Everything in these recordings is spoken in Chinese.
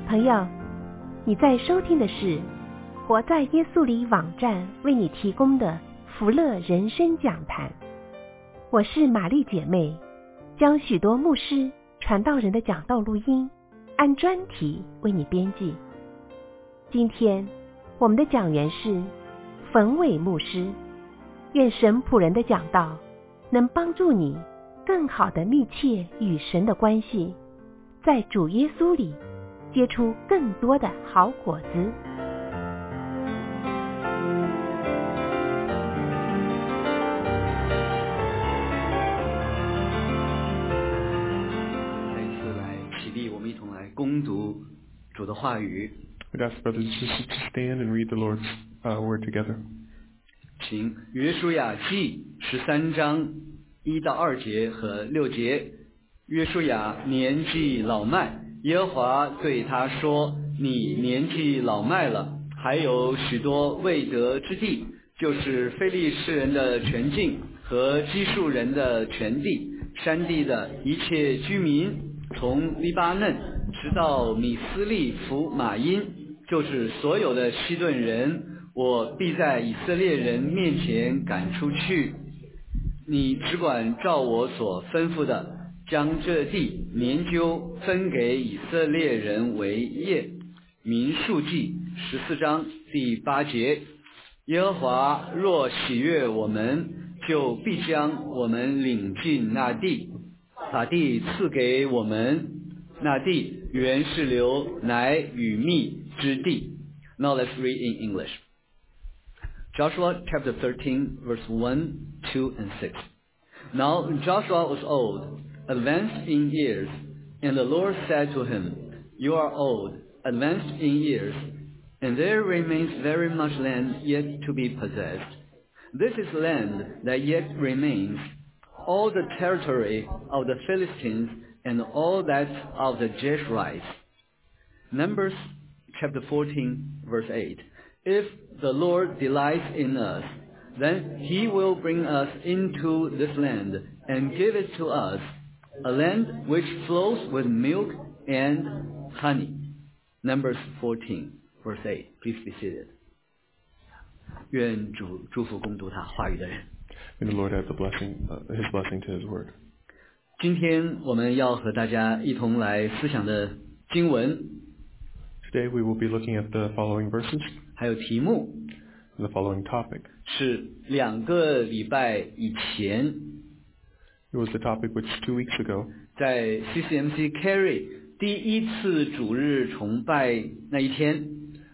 朋友，你在收听的是活在耶稣里网站为你提供的福乐人生讲坛。我是玛丽姐妹，将许多牧师传道人的讲道录音按专题为你编辑。今天我们的讲员是冯伟牧师，愿神仆人的讲道能帮助你更好的密切与神的关系，在主耶稣里结出更多的好果子。 再一次来起立，我们一同来攻读主的话语。 We'd ask brothers and sisters to stand and read the Lord's word together. 请约书亚记13章1到2节和6节。约书亚年纪老迈，耶和华对他说：你年纪老迈了，还有许多未得之地，就是非利士人的全境和基述人的全地，山地的一切居民，从黎巴嫩直到米斯利弗马因，就是所有的西顿人，我必在以色列人面前赶出去。你只管照我所吩咐的，将这地研究分给以色列人为业。民数记14章第8节。耶和华若喜悦我们，就必将我们领进那地，把地赐给我们。那地原是流奶与蜜之地。Now let's read in English. Joshua chapter 13 verse 1, 2 and 6. Now Joshua was old, advanced in years, and the Lord said to him, You are old, advanced in years, and there remains very much land yet to be possessed. This is land that yet remains, all the territory of the Philistines and all that of the Jeshurites. Numbers chapter 14 verse 8. If the Lord delights in us, then he will bring us into this land and give it to us, a land which flows with milk and honey. Numbers 14 verse 8. Please be seated. 愿主祝福攻读他话语的人。 May the Lord add His blessing to His word. 今天我们要和大家一同来思想的经文 Today we will be looking at the following verses 还有题目 and the following topic. 是2个礼拜以前 It was the topic which 2 weeks ago 在 CCMC Carry 第一次主日崇拜那一天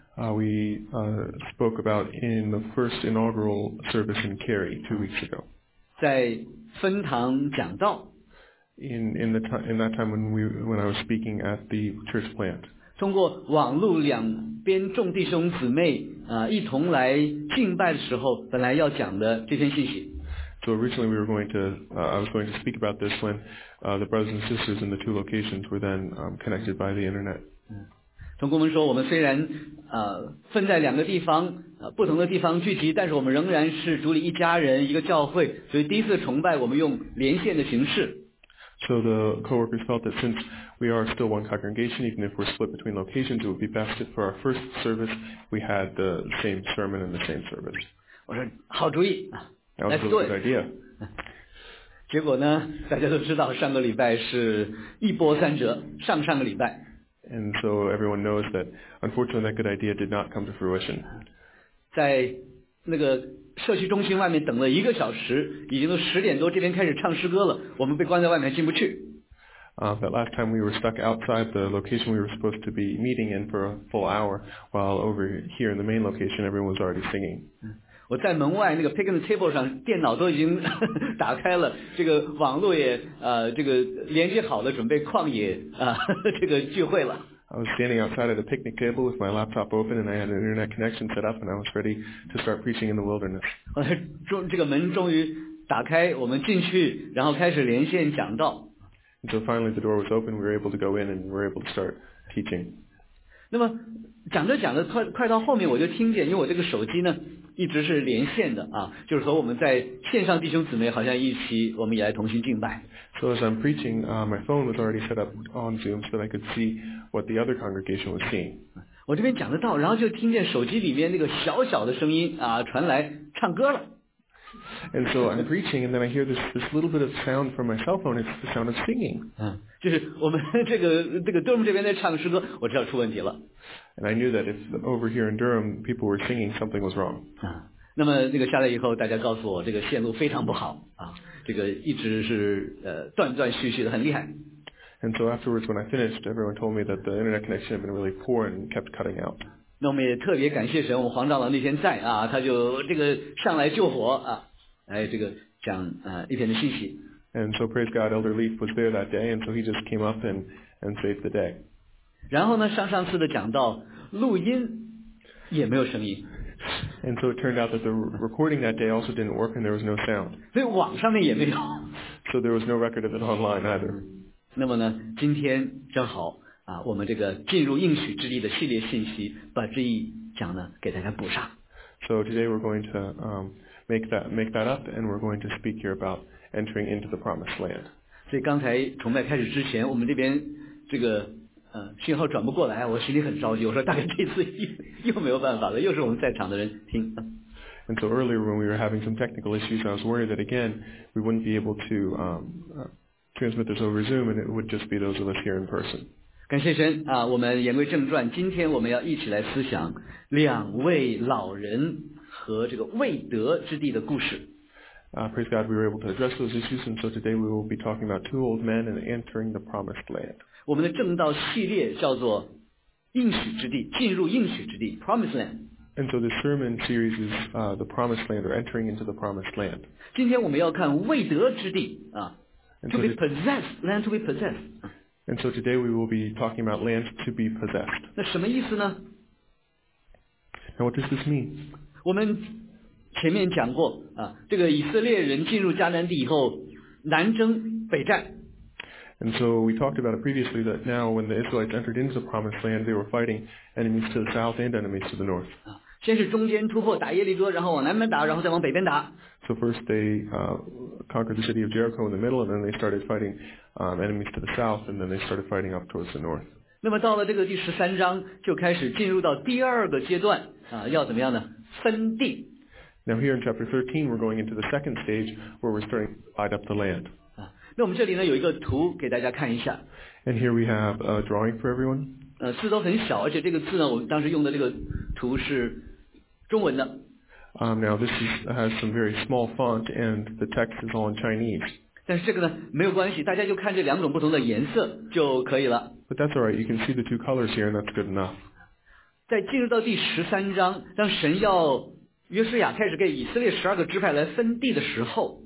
we spoke about in the first inaugural service in Cary 2 weeks ago. 在分堂讲道 In that time when I was speaking at the church plant. 通过网络两边众弟兄姊妹一同来敬拜的时候本来要讲的这篇信息 So originally I was going to speak about this when the brothers and sisters in the two locations were then connected by the internet. 同工们说我们虽然分在2个地方不同的地方聚集，但是我们仍然是主里一家人一个教会，所以第一次崇拜我们用连线的形式 So the co-workers felt that since we are still one congregation, even if we're split between locations, it would be best if for our first service we had the same sermon and the same service. 我说好主意 That was Let's a do good it idea. 结果呢大家都知道上个礼拜是一波三折上个礼拜 And so everyone knows that unfortunately that good idea did not come to fruition. 在那个社区中心外面等了1个小时，已经都10点多，这边开始唱诗歌了，我们被关在外面进不去。 That last time we were stuck outside the location we were supposed to be meeting in for a full hour, while over here in the main location everyone was already singing. 我在门外那个 picnic table 上，电脑都已经打开了，这个网络也这个连接好了，准备旷野这个聚会了。 I was standing outside of the picnic table with my laptop open and I had an internet connection set up and I was ready to start preaching in the wilderness. 这个门终于打开，我们进去，然后开始连线讲道。 And so finally the door was open, we were able to go in and we were able to start teaching. 那么讲着快到后面我就听见，因为我这个手机呢一直是连线的就是和我们在线上弟兄姊妹好像一起，我们也来同心敬拜。 So as I'm preaching, my phone was already set up on Zoom so that I could see what the other congregation was seeing. 我这边讲得到，然后就听见手机里面那个小小的声音啊传来，唱歌了。 And so I'm preaching, and then I hear this little bit of sound from my cell phone. It's the sound of singing. 就是我们这个Durham 这边在唱诗歌，我知道出问题了。 And I knew that if over here in Durham people were singing, something was wrong. 那么这个下来以后，大家告诉我这个线路非常不好啊，这个一直是断断续续的，很厉害。 And so afterwards, when I finished, everyone told me that the internet connection had been really poor and kept cutting out. 那我们也特别感谢神，我们黄长老那天在啊，他就这个上来救火啊，来这个讲一篇的信息。 And so praise God, Elder Leaf was there that day, and so he just came up and saved the day. 然后呢，上次的讲到录音也没有声音。 And so it turned out that the recording that day also didn't work, and there was no sound. 所以网上面也没有。 So there was no record of it online either. 那么呢，今天正好啊，我们这个进入应许之地的系列信息，把这一讲呢给大家补上。 So today we're going to make that up, and we're going to speak here about entering into the promised land. 所以刚才崇拜开始之前，我们这边这个信号转不过来，我心里很着急。我说大概这次又没有办法了，又是我们在场的人听。 And so earlier when we were having some technical issues, I was worried that again we wouldn't be able to transmit this over Zoom, and it would just be those of us here in person. 感谢神啊！我们言归正传，今天我们要一起来思想两位老人和这个未得之地的故事。 Praise God, we were able to address those issues, and so today we will be talking about two old men and entering the promised land. 我们的正道系列叫做应许之地，进入应许之地 ，Promised Land。 And so this sermon series is the promised land, or entering into the promised land. 今天我们要看未得之地啊 ，to be possessed, land to be possessed. And so today we will be talking about land to be possessed. 那什么意思呢？ Now what does this mean? 我们前面讲过啊，这个以色列人进入迦南地以后，南征北战。 And so we talked about it previously that now when the Israelites entered into the promised land, they were fighting enemies to the south and enemies to the north. 先是中间突破打耶利哥，然后往南边打，然后再往北边打。 So first they conquered the city of Jericho in the middle, and then they started fighting enemies to the south, and then they started fighting up towards the north. 那么到了这个第13章，就开始进入到第二个阶段啊，要怎么样呢？分地。 Now here in chapter 13, we're going into the second stage where we're starting to divide up the land. 那我们这里呢有一个图给大家看一下。 And here we have a drawing for everyone. 字都很小，而且这个字呢，我们当时用的这个图是中文的。 Now this has some very small font, and the text is all in Chinese. 但是这个呢没有关系，大家就看这两种不同的颜色就可以了。 But that's all right. You can see the two colors here, and that's good enough. 在进入到第13章，当神要约书亚开始给以色列12个支派来分地的时候。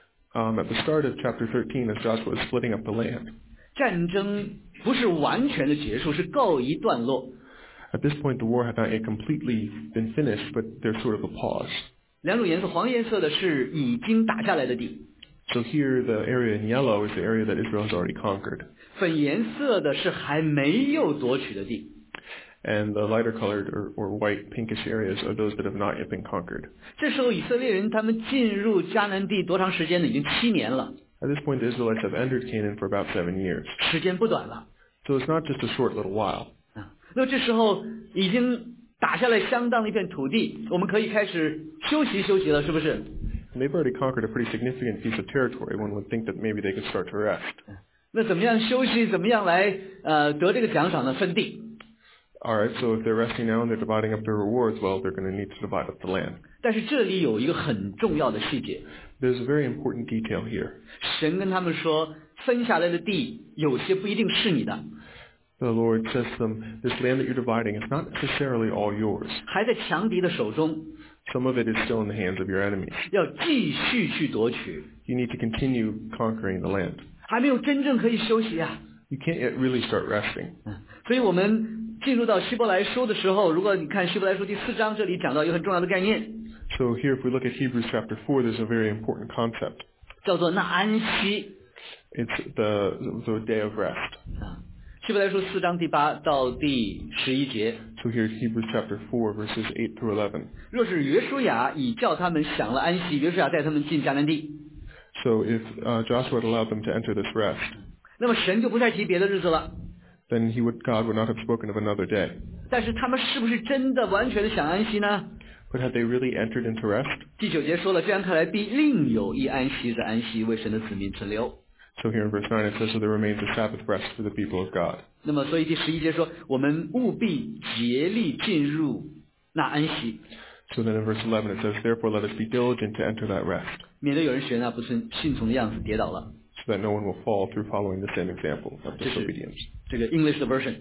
At the start of chapter 13, as Joshua is splitting up the land, 战争不是完全的结束，是告一段落。 At this point, the war had not yet completely been finished, but there's sort of a pause. 两种颜色，黄颜色的是已经打下来的地。 So here, the area in yellow is the area that Israel has already conquered. 粉颜色的是还没有夺取的地。 And the lighter colored or white pinkish areas are those that have not yet been conquered. 这时候以色列人他们进入迦南地多长时间呢？已经7年了。 At this point, the Israelites have entered Canaan for about 7 years. 时间不短了。 So it's not just a short little while. 那这时候已经打下来相当的一片土地，我们可以开始休息了，是不是？ And they've already conquered a pretty significant piece of territory. One would think that maybe they could start to rest. 那怎么样休息？怎么样来得这个奖赏呢？分地。 All right, so if they're resting now and they're dividing up their rewards, well, they're going to need to divide up the land. 但是这里有一个很重要的细节。 There's a very important detail here. 神跟他们说，分下来的地有些不一定是你的。 The Lord says to them, this land that you're dividing is not necessarily all yours. 还在强敌的手中。 Some of it is still in the hands of your enemies. 要继续去夺取。 You need to continue conquering the land. 还没有真正可以休息啊。 You can't yet really start resting. 所以我们进入到希伯来书的时候，如果你看希伯来书第4章，这里讲到一个很重要的概念。 So here, if we look at Hebrews chapter 4, there's a very important concept. 叫做那安息。 It's the day of rest. 希伯来书4章第8到第11节。 So here's Hebrews chapter 4, verses 8 through 11. 若是约书亚已叫他们享了安息，约书亚带他们进迦南地。 So if Joshua had allowed them to enter this rest, 那么神就不再提别的日子了。 then God would not have spoken of another day. 但是他们是不是真的完全的享安息呢？ But had they really entered into rest? 第9节说了，这样看来必另有一安息，在安息为神的子民存留。 So here in verse 9 it says, so there remains a Sabbath rest for the people of God. 那么所以第11节说，我们务必竭力进入那安息。 So then in verse 11 it says, therefore let us be diligent to enter that rest, 免得有人学那不顺从的样子跌倒了。 so that no one will fall through following the same example of 这是 disobedience. 这个 English 的 version，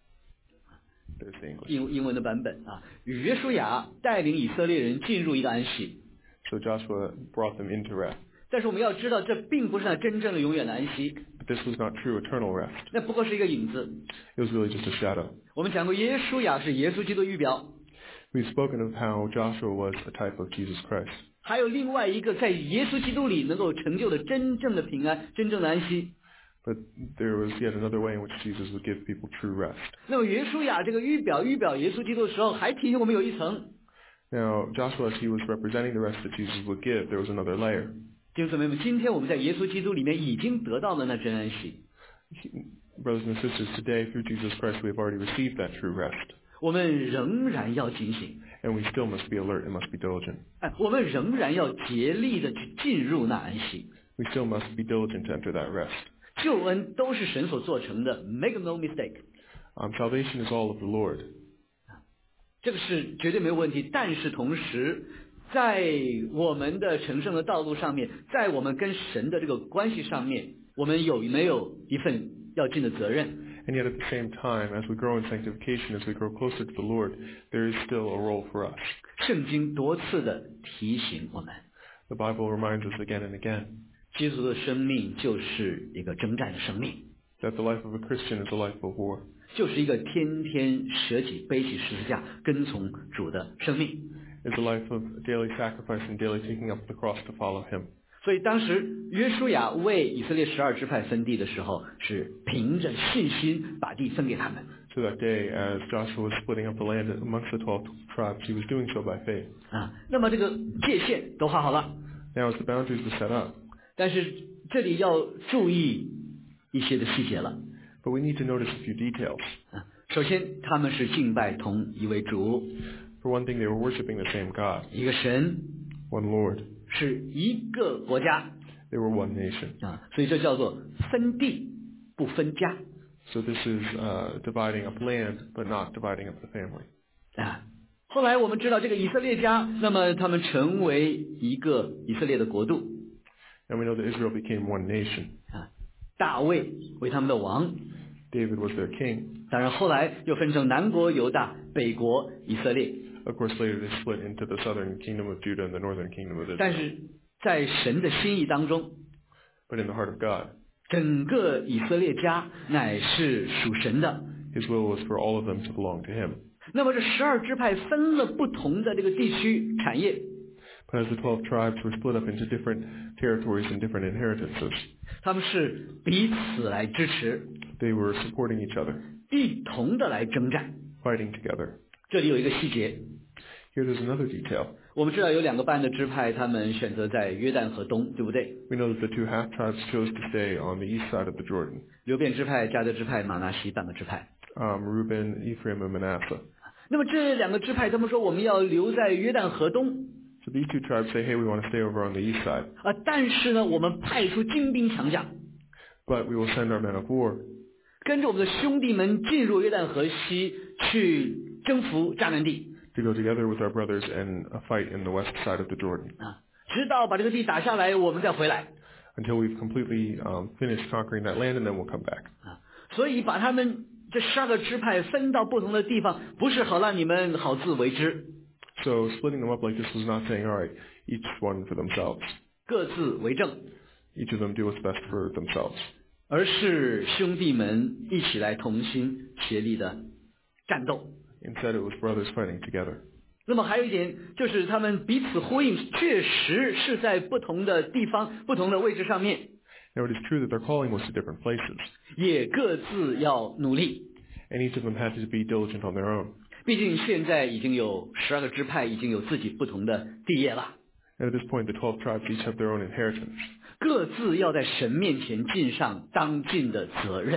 There's the English. 英文的版本啊。约书亚带领以色列人进入一个安息， So Joshua brought them into rest. 但是我们要知道，这并不是那真正的永远的安息， But this was not true eternal rest. 那不过是一个影子。 It was really just a shadow. 我们讲过，耶稣亚是耶稣基督的预表， We've spoken of how Joshua was a type of Jesus Christ. 还有另外一个在耶稣基督里能够成就的真正的平安、真正的安息。 But there was yet another way in which Jesus would give people true rest. 那么约书亚这个预表耶稣基督的时候，还提醒我们有一层。 Now, Joshua, as he was representing the rest that Jesus would give, there was another layer. 弟兄姊妹们，今天我们在耶稣基督里面已经得到了那真安息， Brothers and sisters, today through Jesus Christ we have already received that true rest. 我们仍然要警醒， And we still must be alert and must be diligent. 我们仍然要竭力的去进入那安息。 We still must be diligent to enter that rest. 救恩都是神所做成的 ，make no mistake， Salvation is all of the Lord. 这个是绝对没有问题。但是同时，在我们的成圣的道路上面，在我们跟神的这个关系上面，我们有没有一份要尽的责任？ And yet at the same time, as we grow in sanctification, as we grow closer to the Lord, there is still a role for us. 圣经多次的提醒我们， The Bible reminds us again and again 基督的生命就是一个征战的生命， that the life of a Christian is a life of war. 就是一个天天舍己背起十字架跟从主的生命。 It's a life of daily sacrifice and daily taking up the cross to follow Him. 所以当时约书亚为以色列12支派分地的时候，是凭着信心把地分给他们。 So that day, as Joshua was splitting up the land amongst the 12 tribes, he was doing so by faith. 那么这个界限都画好了， Now, as the boundaries were set up, 但是这里要注意一些的细节了。 but we need to notice a few details. 首先，他们是敬拜同一位主， For one thing, they were worshiping the same God, 一个神， one Lord. 是一个国家 They were one nation. 所以这叫做分地不分家 So this is dividing up land, but not dividing up the family. 后来我们知道这个以色列家，那么他们成为一个以色列的国度， And we know that Israel became one nation. 大卫为他们的王。 David was their king. 当然后来又分成南国犹大、北国以色列。 Of course, later they split into the southern kingdom of Judah and the northern kingdom of 但 Israel. 是在神的心意当中， But in the heart of God, 整个以色列家乃是属神的。 His will was for all of them to belong to Him. 那么这12支派分了不同的这个地区产业， But as the 12 tribes were split up into different territories and different inheritances, 他们是彼此来支持， they were supporting each other, 一同的来征战。 fighting together. 这里有一个细节， Here there's another detail. 我们知道有2个半的支派，他们选择在约旦河东，对不对？ We know that the 2 half tribes chose to stay on the east side of the Jordan. 流便支派、迦得支派、马拿西半个支派。 Reuben, Ephraim, and Manasseh. 那么这2个支派，他们说我们要留在约旦河东 So these 2 tribes say, hey, we want to stay over on the east side, 但是呢，我们派出精兵强将， but we will send our men of war 跟着我们的兄弟们进入约旦河西去征服迦南地 to go together with our brothers and fight in the west side of the Jordan 直到把这个地打下来，我们再回来 until we've completely finished conquering that land, and then we'll come back. 所以把他们这12个支派分到不同的地方，不是好让你们好自为之， So splitting them up like this was not saying, all right, each one for themselves. 各自为政， Each of them do what's best for themselves. 而是兄弟们一起来同心协力的战斗。 Instead, it was brothers fighting together. 那么还有一点就是他们彼此呼应，确实是在不同的地方、不同的位置上面， Now, it is true that their calling was to different places, 也各自要努力。 and each of them had to be diligent on their own. 毕竟现在已经有12个支派，已经有自己不同的地业了， And at this point, the 12 tribes each have their own inheritance, 各自要在神面前尽上当尽的责任。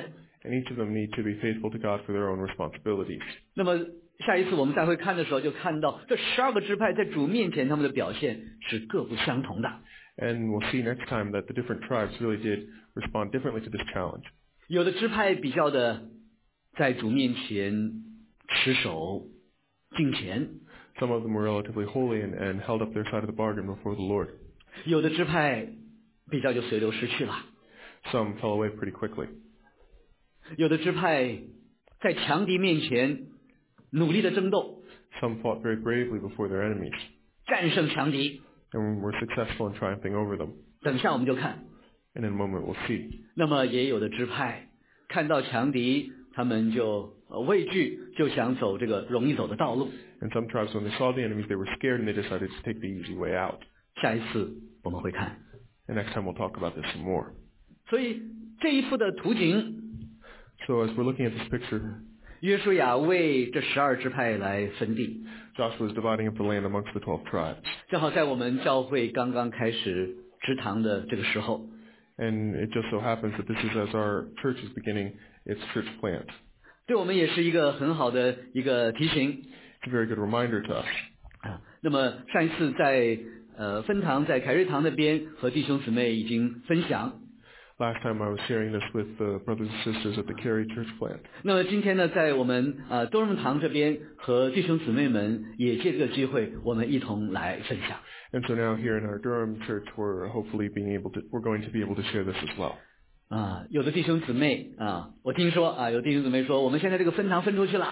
And each of them need to be faithful to God for their own responsibilities. 那么下一次我们再会看的时候，就看到这12个支派在主面前他们的表现是各不相同的。 And we'll see next time that the different tribes really did respond differently to this challenge. 有的支派比较的在主面前持守敬虔， Some of them were relatively holy and held up their side of the bargain before the Lord. 有的支派比较就随流失去了， Some fell away pretty quickly. 有的支派在强敌面前努力的争斗， Some fought very bravely before their enemies 战胜强敌。 and were successful in triumphing over them. 等一下我们就看。 And in a moment we'll see. 那么也有的支派看到强敌，他们就畏惧，就想走这个容易走的道路。 And some tribes, when they saw the enemies, they were scared and they decided to take the easy way out. 下一次我们会看。 And next time we'll talk about this some more. 所以这一幅的图景， So as we're looking at this picture, 约书亚为这12支派来分地， Joshua is dividing up the land amongst the 12 tribes. 正好在我们教会刚刚开始植堂的这个时候， And it just so happens that this is as our church is beginning its church plant. 对我们也是一个很好的一个提醒 It's a very good reminder to us. 啊。那么上一次在分堂在凯瑞堂那边和弟兄姊妹已经分享， Last time I was sharing this with the brothers and sisters at the Cary Church plant. 那么今天呢，在我们多伦堂这边和弟兄姊妹们也借这个机会，我们一同来分享。 And so now here in our Durham church, we're going to be able to share this as well. 有的弟兄姊妹我听说有弟兄姊妹说，我们现在这个分堂分出去了。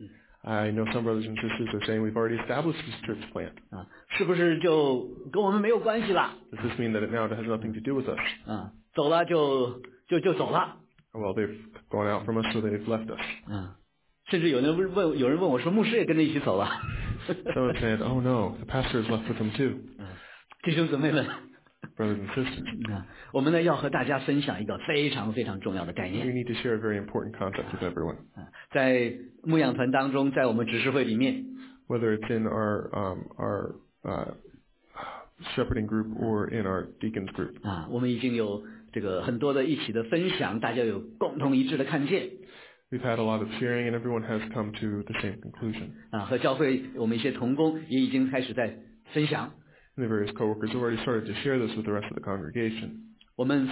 I know some brothers and sisters are saying we've already established this church plant. 是不是就跟我们没有关系了？ Does this mean that it now has nothing to do with us? 走了就走了。 Well, they've gone out from us, so they've left us. 甚至有人问我说，牧师也跟着一起走了。 Someone said, "Oh no, the pastor is left with them too." 弟兄姊妹们， Brothers and sisters, 我们呢要和大家分享一个非常非常重要的概 we 念。 need to share a very important concept with everyone. 在牧养团当中，在我们执事会里面， Whether it's in our shepherding group or in our deacons group. 我们已经有这个很多的一起的分享，大家有共同一致的看见。 We've had a lot of sharing and everyone has come to the same conclusion. 和教会我们一些同工也已经开始在分享。 And the various coworkers have already started to share this with the rest of the congregation. 我们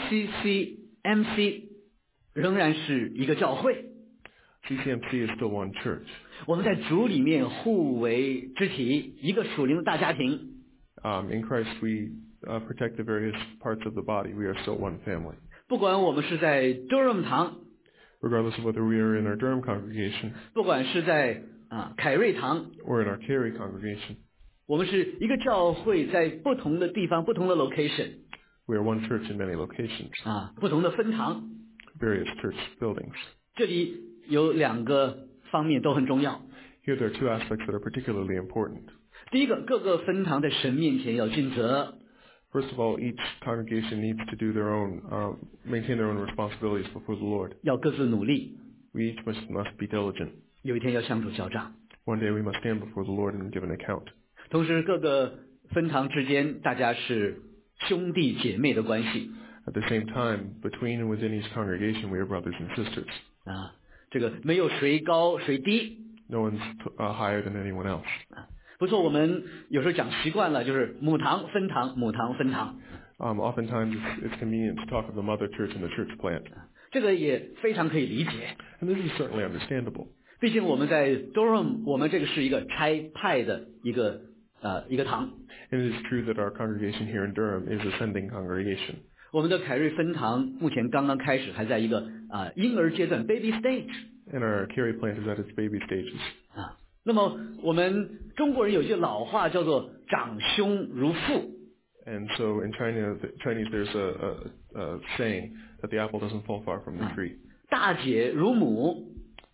CCMC 仍然是一个教会， CCMC is still one church. 我们在主里面互为肢体，一个属灵的大家庭。 In Christ, we protect the various parts of the body. We are still one family. 不管我们是在 Durham 堂， Regardless of whether we are in our Durham congregation 不管是在凯瑞堂， or in our Cary congregation, 我们是一个教会，在不同的地方、不同的 location we are one church in many locations, 不同的分堂。 various church buildings. 这里有2个方面都很重要。 Here there are two aspects that are particularly important. 第一个，各个分堂在神面前要尽责。 First of all, each congregation needs to do their own, maintain their own responsibilities before the Lord. 要各自努力， We each must be diligent. 有一天要向主交账。 One day we must stand before the Lord and give an account. 同时，各个分堂之间，大家是兄弟姐妹的关系。 At the same time, between and within each congregation, we are brothers and sisters. 这个没有谁高谁低。 No one's higher than anyone else. 不错，我们有时候讲习惯了，就是母堂分堂，母堂分堂。 Oftentimes it's convenient to talk of the mother church and the church plant. 这个也非常可以理解。 And this is certainly understandable. 毕竟我们在 Durham， 我们这个是一个差派的一个堂。 And it is true that our congregation here in Durham is a sending congregation. 我们的凯瑞分堂目前刚刚开始，还在一个婴儿阶段 baby stage。 And our Cary plant is at its baby stages. 那么我们中国人有句老话叫做长兄如父。 And so in Chinese there's a saying that the apple doesn't fall far from the tree. 大姐如母。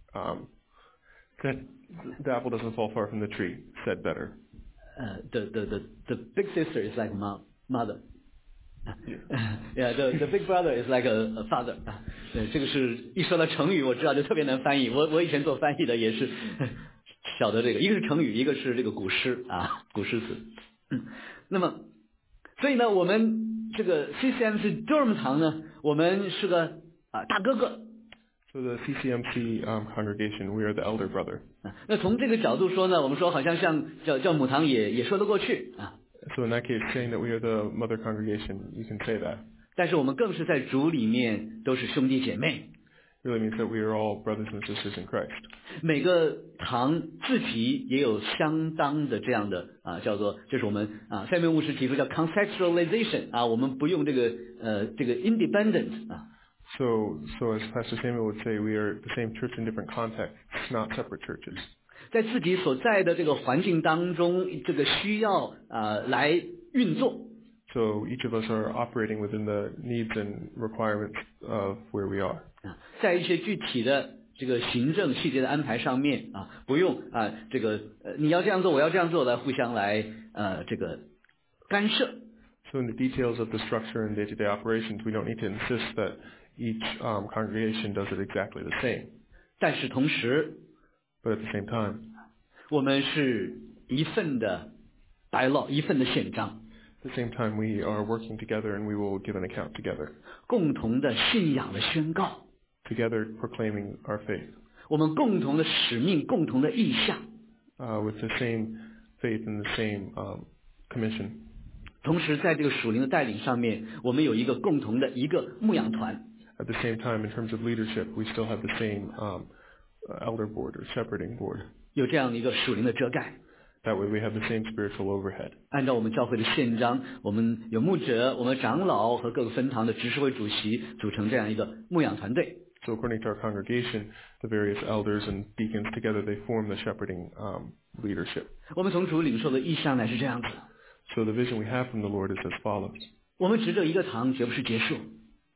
That the apple doesn't fall far from the tree, said better. The big sister is like mother. Yeah, the big brother is like a father. 这个是一说到成语，我知道就特别难翻译。我以前做翻译的也是晓得这个，一个是成语，一个是这个古诗古诗词。那么，所以呢，我们这个 CCMC Durham 堂呢，我们是个大哥哥。 So the CCMC congregation, we are the elder brother. 那从这个角度说呢，我们说好像像叫母堂也说得过去啊。 So in that case, saying that we are the mother congregation, you can say that. 但是我们更是在主里面都是兄弟姐妹。 Really means that we are all brothers and sisters in Christ. 每个堂自己也有相当的这样的叫做，就是我们下面牧师提出叫 contextualization 我们不用这个 independent So as Pastor Samuel would say, we are the same church in different contexts, not separate churches. 在自己所在的这个环境当中，这个需要来运作。 So each of us are operating within the needs and requirements of where we are. 在一些具体的这个行政细节的安排上面不用这个你要这样做，我要这样做，来互相来这个干涉。 So in the details of the structure and day-to-day operations, we don't need to insist that each congregation does it exactly the same. 但是同时 But at the same time, 我们是一份的 dialogue， 一份的宪章。 at the same time, we are working together and we will give an account together. 共同的信仰的宣告， Together proclaiming our faith. 我们共同的使命，共同的意向。 With the same faith and the same commission. 同时，在这个属灵的带领上面，我们有一个共同的一个牧养团。 At the same time, in terms of leadership, we still have the same elder board or shepherding board. 有这样的一个属灵的遮盖。 That way we have the same spiritual overhead. 按照我们教会的宪章，我们有牧者、我们长老和各个分堂的执事会主席组成这样一个牧养团队。 So according to our congregation, the various elders and deacons together, they form the shepherding leadership. 我们从主领受的意向乃是这样子。 So the vision we have from the Lord is as follows. 我们执着一个堂，绝不是结束。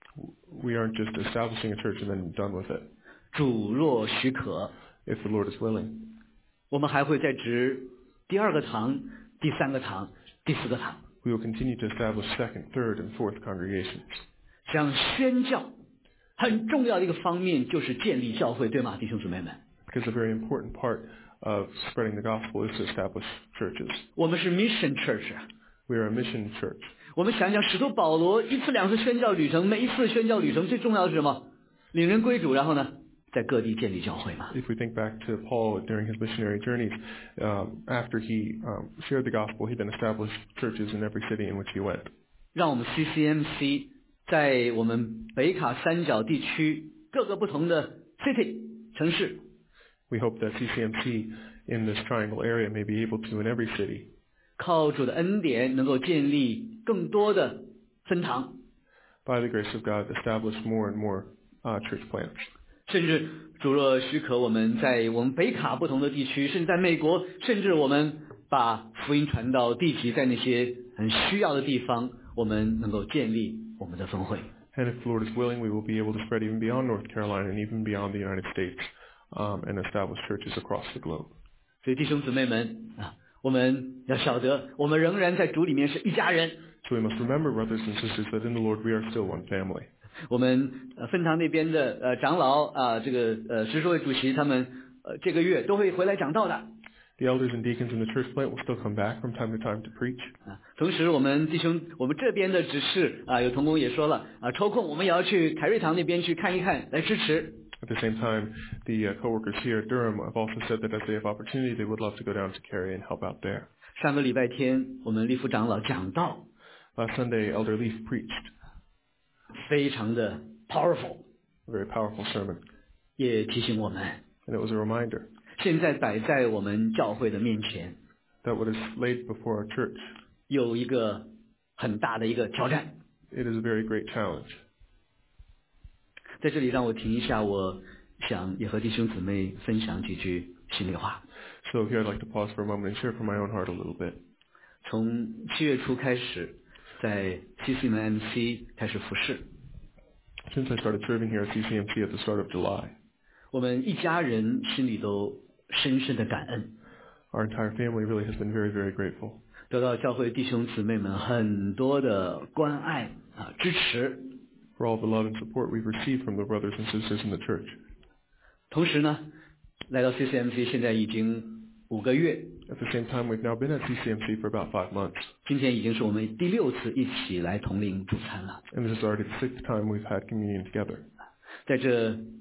We aren't just establishing a church and then done with it. 主若许可， If the Lord is willing, 我们还会再执第二个堂、第三个堂、第四个堂。 we will continue to establish second, third, and fourth congregations. 像宣教很重要的一个方面就是建立教会，对吗，弟兄姊妹们？ Because a very important part of spreading the gospel is to establish churches. 我们是 mission church。 We are a mission church. 我们想想使徒保罗一次两次宣教旅程，每一次宣教旅程最重要的是什么？领人归主，然后呢，在各地建立教会嘛。 If we think back to Paul during his missionary journeys, after he shared the gospel, he then established churches in every city in which he went. 让我们 CCMC 在我们北卡三角地区各个不同的 city 城市， We hope that CCMC in this triangle area may be able to, in every city, 靠主的恩典能够建立更多的分堂， by the grace of God, establish more and more church plants. 甚至主若许可，我们在我们北卡不同的地区，甚至在美国，甚至我们把福音传到地级，在那些很需要的地方，我们能够建立我们的分会。 And if the Lord is willing, we will be able to spread even beyond North Carolina and even beyond the United States and establish churches across the globe. 所以弟兄姊妹们我们要晓得，我们仍然在主里面是一家人。 So we must remember, brothers and sisters, that in the Lord we are still one family. 我们分堂那边的长老这个执事会主席他们这个月都会回来讲道的。 The elders and deacons in the church plant will still come back from time to time to preach. 同时我们弟兄，我们这边的执事有同工也说了抽空我们也要去凯瑞堂那边去看一看，来支持。 At the same time, the co-workers here at Durham have also said that as they have opportunity, they would love to go down to Cary and help out there. 上个礼拜天，我们利夫长老讲道， Last Sunday, Elder Leaf preached 非常的 powerful， a very powerful sermon, 也提醒我们， and it was a reminder 现在摆在我们教会的面前， that what is laid before our church, 有一个很大的一个挑战。 it is a very great challenge. 在这里让我停一下，我想也和弟兄姊妹分享几句心里话。 So here I'd like to pause for a moment and share from my own heart a little bit. 从7月初开始，在 CCMC 开始服侍， Since I started serving here at CCMC at the start of July, 我们一家人心里都深深的感恩， our entire family really has been very, very grateful. 得到教会弟兄姊妹们很多的关爱支持。 For all the love and support we've received from the brothers and sisters in the church. 同时呢，来到 CCMC 现在已经5个月， At the same time, we've now been at CCMC for about 5 months. 今天已经是我们第6次一起来同领主餐了。 And this is already the 6th time we've had communion together. 在这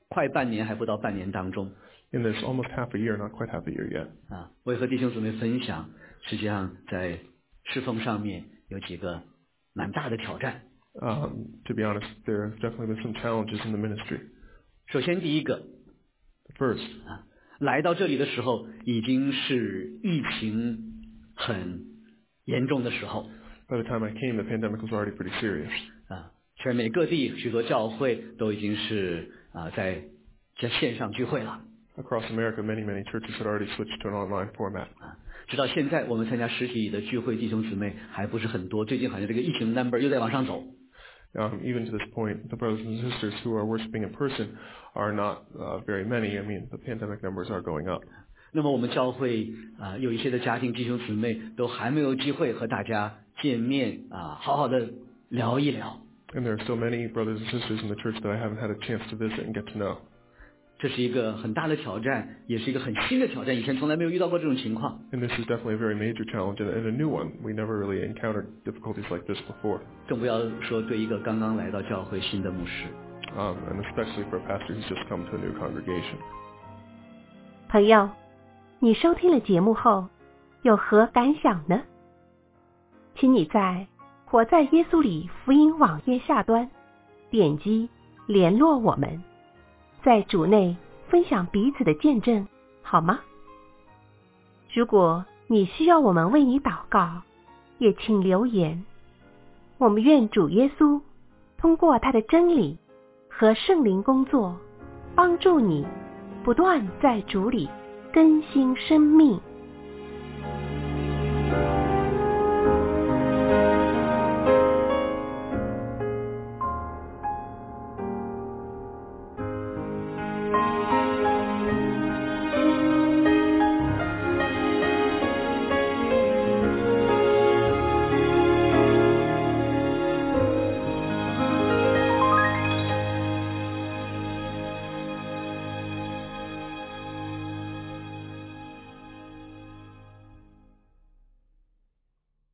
快半年还不到半年当中 In this almost half a year, not quite half a year yet, 我也和弟兄姊妹分享，实际上在侍奉上面有几个蛮大的挑战。 to be honest, there have definitely been some challenges in the ministry. 首先第一个 First, 来到这里的时候已经是疫情很严重的时候 by the time I came, the pandemic was already pretty serious. 全美各地许多教会都已经是在线上聚会了。 Across America, many churches had already switched to an online format. 直到现在我们参加实体的聚会弟兄姊妹还不是很多，最近好像这个疫情 number 又在往上走。 Even to this point, the brothers and sisters who are worshiping in person are not very many. I mean, the pandemic numbers are going up. 那么我们教会有一些的家庭弟兄姊妹都还没有机会和大家见面好好的聊一聊。 And there are so many brothers and sisters in the church that I haven't had a chance to visit and get to know. 这是一个很大的挑战，也是一个很新的挑战，以前从来没有遇到过这种情况。 And this is definitely a very major challenge and a new one. We never really encountered difficulties like this before. 更不要说对一个刚刚来到教会新的牧师。 And especially for a pastor who's just come to a new congregation. 朋友，你收听了节目后有何感想呢？请你在活在耶稣里福音网页下端点击联络我们，在主内分享彼此的见证，好吗？如果你需要我们为你祷告，也请留言。我们愿主耶稣通过他的真理和圣灵工作，帮助你不断在主里更新生命。